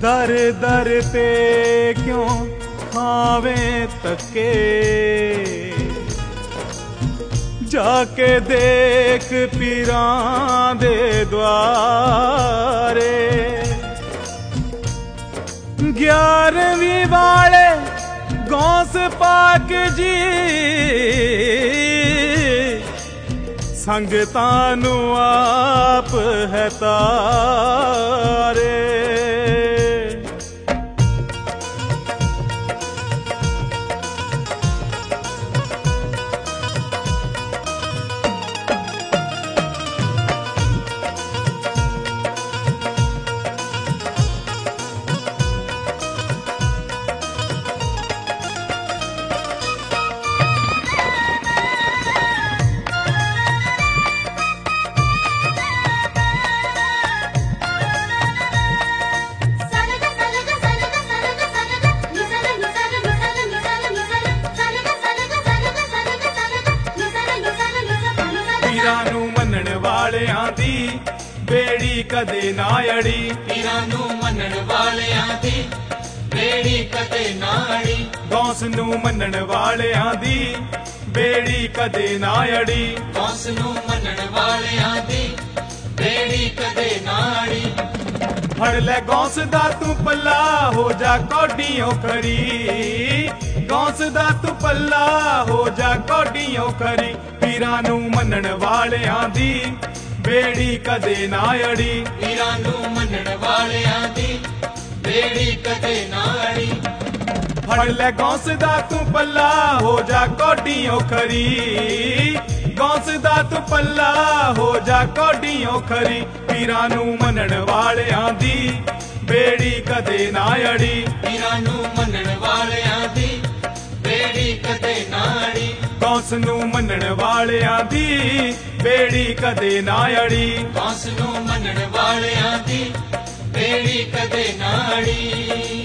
दर दर ते क्यों खावे तके, जाके देख पीरां दे द्वारे। 11वीं वाले गौस पाक जी संगतां नू आप है तारे। पीरां नू मनण वालियां दी बेड़ी कदे ना अड़ी, पीरां नू मनण वालियां दी बेड़ी कदे ना अड़ी। गौस नू मनण वालियां दी बेड़ी कदे ना अड़ी, गौस नू मनण वालियां दी बेड़ी कदे ना अड़ी। फड़ ले गौस दा तू पल्ला हो जा कौडियों खरी, गौस दा तू पल्ला हो जा कौडियों खरी। पीरां नू मनण वालियां दी बेड़ी कदे ना अड़ी, पीरां नू मनण वालियां दी बेड़ी कदे ना अड़ी। फड़ ले गौस दा तू पल्ला हो जा कौडियों खरी, गौस दा तू पल्ला हो जा कौडियों खरी। पीरां नू मनण वालियां दी बेड़ी कदे ना अड़ी, पीरां नू मनण वालियां दी बेड़ी कदे ना अड़ी। गौस नू मनण वालियां दी बेड़ी कदे ना अड़ी, गौस नू मनण वालियां दी बेड़ी कदे ना अड़ी।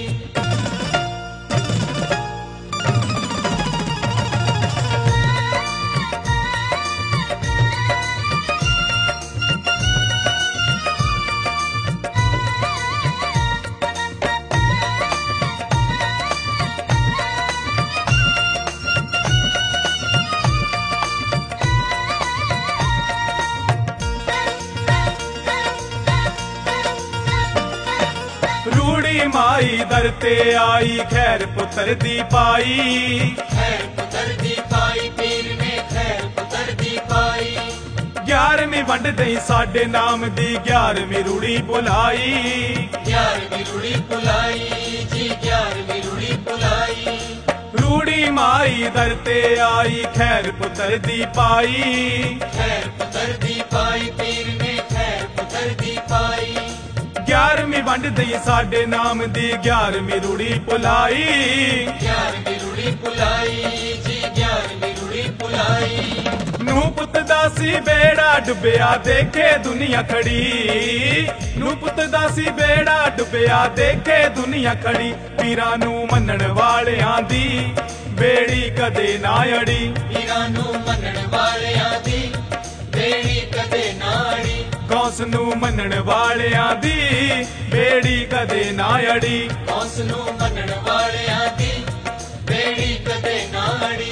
रूड़ी माई दर ते आई खैर पुत्र दी पाई, खैर पुत्र दी पाई पीर ने खैर पुत्र दी पाई। 11वीं वंड दई साडे नाम दी 11वीं रूड़ी बुलाई, 11वीं रूड़ी बुलाई जी 11वीं रूड़ी बुलाई। रूड़ी माई दर ते आई खैर पुत्र दी पाई, खैर पुत्र दी पाई पीर ने खैर पुत्र दी पाई। 11वीं वंड दई साडे नाम दी 11वीं रूड़ी बुलाई, 11वीं रूड़ी बुलाई जी 11वीं रूड़ी बुलाई। नू पुत दासी बेड़ा डुबिया देखे दुनिया खड़ी, नू पुत दासी बेड़ा डुबिया देखे दुनिया खड़ी। पीरां नू मनण वालियां दी बेड़ी कदे ना अड़ी, पीरां नू मनण वालियां दी बेड़ी कदे ना अड़ी। गौस नू मनण वालियां दी बेड़ी कदे ना अड़ी, गौस नू मनण वालियां दी बेड़ी कदे ना अड़ी।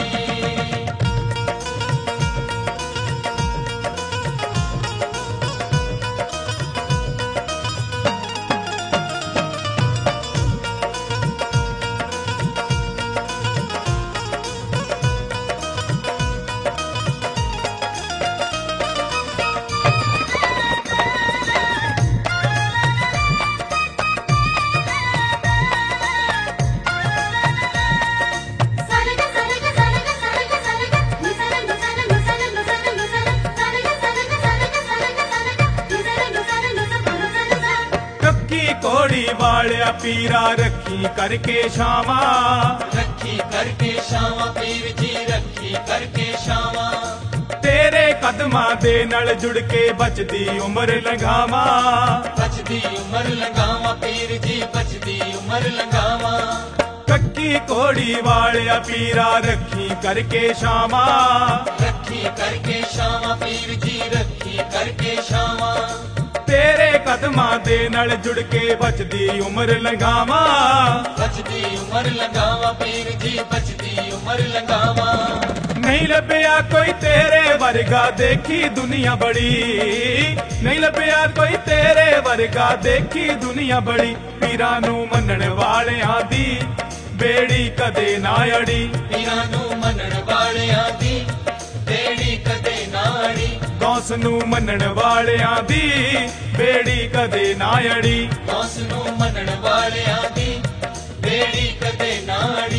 कोड़ी वालिया पीरा रखी करके शावा, रखी करके शावा पीर जी रखी करके शावा। तेरे कदमां दे नाल जुड़ के बचदी उम्र लंघावा, बचदी उम्र लंघावा पीर जी बचदी उम्र लंघावा। कक्की कोड़ी वालिया पीरा रखी करके शावा, रखी करके शावा पीर जी रखी करके शावा। तेरे ਕਦਮਾਂ ਦੇ ਨਾਲ ਜੁੜ ਕੇ ਬਚਦੀ ਉਮਰ ਲੰਘਾਵਾਂ ਬਚਦੀ ਉਮਰ ਲੰਘਾਵਾਂ ਪੀਰ ਜੀ ਬਚਦੀ ਉਮਰ ਲੰਘਾਵਾਂ ਨਹੀਂ ਲੱਭਿਆ ਕੋਈ ਤੇਰੇ ਵਰਗਾ ਦੇਖੀ ਦੁਨੀਆ ਬੜੀ ਨਹੀਂ ਲੱਭਿਆ ਕੋਈ ਤੇਰੇ ਵਰਗਾ ਦੇਖੀ ਦੁਨੀਆ ਬੜੀ ਪੀਰਾਂ ਨੂੰ ਮੰਨਣ ਵਾਲਿਆਂ ਦੀ ਬੇੜੀ ਕਦੇ ਨਾ ਅੜੀ ਪੀਰਾਂ ਨੂੰ ਮੰਨਣ ਵਾਲਿਆਂ ਦੀ ਬੇੜੀ ਕਦੇ ਨਾ ਅੜੀ ਗੌਸ ਨੂੰ ਮੰਨਣ ਵਾਲਿਆਂ ਦੀ ਬੇੜੀ ਕਦੇ ਨਾ ਅੜੀ ਗੌਸ ਨੂੰ ਮੰਨਣ ਵਾਲਿਆਂ ਦੀ ਬੇੜੀ ਕਦੇ ਨਾ ਅੜੀ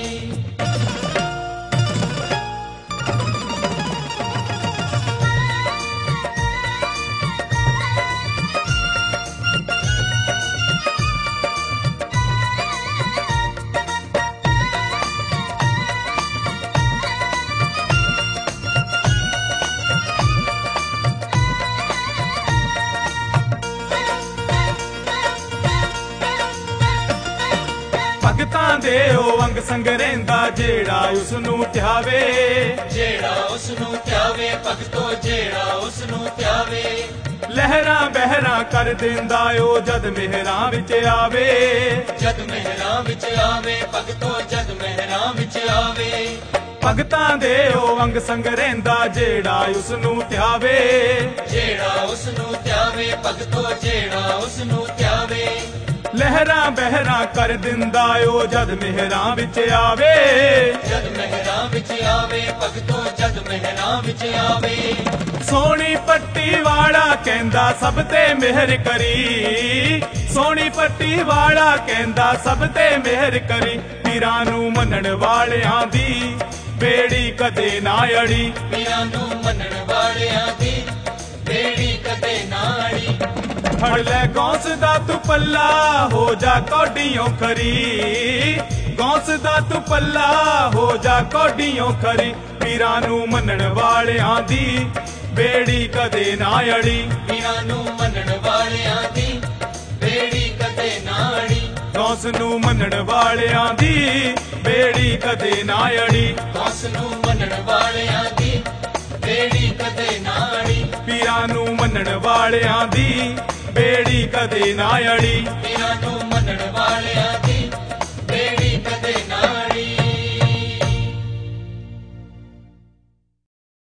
ਭਗਤਾਂ ਦੇ ਉਹ ਅੰਗ ਸੰਗ ਰਹਿੰਦਾ ਜਿਹੜਾ ਉਸ ਨੂੰ ਧਿਆਵੇ ਜਿਹੜਾ ਉਸ ਨੂੰ ਧਿਆਵੇ ਭਗਤੋ ਜਿਹੜਾ ਉਸ ਨੂੰ ਧਿਆਵੇ ਲਹਿਰਾਂ ਬਹਿਰਾਂ ਕਰ ਦਿੰਦਾ ਉਹ ਜਦ ਮਿਹਰਾਂ ਵਿੱਚ ਆਵੇ ਜਦ ਮਹਿਰਾਂ ਵਿੱਚ ਆਵੇ ਭਗਤੋ ਜਦ ਮਹਿਰਾਂ ਵਿੱਚ ਆਵੇ ਭਗਤਾਂ ਦੇ ਉਹ ਅੰਗ ਸੰਗ ਰਹਿੰਦਾ ਜਿਹੜਾ ਉਸ ਨੂੰ ਧਿਆਵੇ ਜਿਹੜਾ ਉਸ ਨੂੰ ਧਿਆਵੇ ਭਗਤੋ ਜਿਹੜਾ ਉਸ ਨੂੰ ਧਿਆਵੇ ਲਹਿਰਾਂ ਬਹਿਰਾਂ ਕਰ ਦਿੰਦਾ ਉਹ ਜਦ ਮਿਹਰਾਂ ਵਿੱਚ ਆਵੇ ਜਦ ਮਹਿਰਾਂ ਵਿੱਚ ਆਵੇ ਭਗਤੋ ਜਦ ਮਹਿਰਾਂ ਵਿੱਚ ਆਵੇ ਸੋਹਣੀ ਪੱਟੀ ਵਾਲਾ ਕਹਿੰਦਾ ਸਭ ਤੇ ਮਿਹਰ ਕਰੀ ਸੋਹਣੀ ਪੱਟੀ ਵਾਲਾ ਕਹਿੰਦਾ ਸਭ ਤੇ ਮਿਹਰ ਕਰੀ ਪੀਰਾਂ ਨੂੰ ਮੰਨਣ ਵਾਲਿਆਂ ਦੀ ਬੇੜੀ ਕਦੇ ਨਾ ਅੜੀ ਪੀਰਾਂ ਨੂੰ ਮੰਨਣ ਵਾਲਿਆਂ ਦੀ ਬੇੜੀ ਕਦੇ ਨਾ ਅੜੀ ਫੜ ਲੈ ਗੌਸ ਦਾ ਤੂੰ ਪੱਲਾ ਹੋ ਜਾ ਕੌਡੀਆਂ ਖਰੀ ਗੌਸ ਦਾ ਤੂੰ ਪੱਲਾ ਹੋ ਜਾ ਕੌਡੀਆਂ ਖਰੀ ਪੀਰਾਂ ਨੂੰ ਮੰਨਣ ਵਾਲਿਆਂ ਦੀ ਬੇੜੀ ਕਦੇ ਨਾ ਅੜੀ ਪੀਰਾਂ ਨੂੰ ਮੰਨਣ ਵਾਲਿਆਂ ਦੀ ਬੇੜੀ ਕਦੇ ਨਾ ਅੜੀ ਗੌਸ ਨੂੰ ਮੰਨਣ ਵਾਲਿਆਂ ਦੀ ਬੇੜੀ ਕਦੇ ਨਾ ਅੜੀ ਗੌਸ ਨੂੰ ਮੰਨਣ ਵਾਲਿਆਂ ਦੀ ਬੇੜੀ ਕਦੇ ਨਾ ਅੜੀ ਪੀਰਾਂ ਨੂੰ ਮੰਨਣ ਵਾਲਿਆਂ ਦੀ ਬੇੜੀ ਕਦੇ ਨਾ ਅੜੀ ਪੀਰਾਂ ਨੂੰ ਮੰਨਣ ਵਾਲਿਆਂ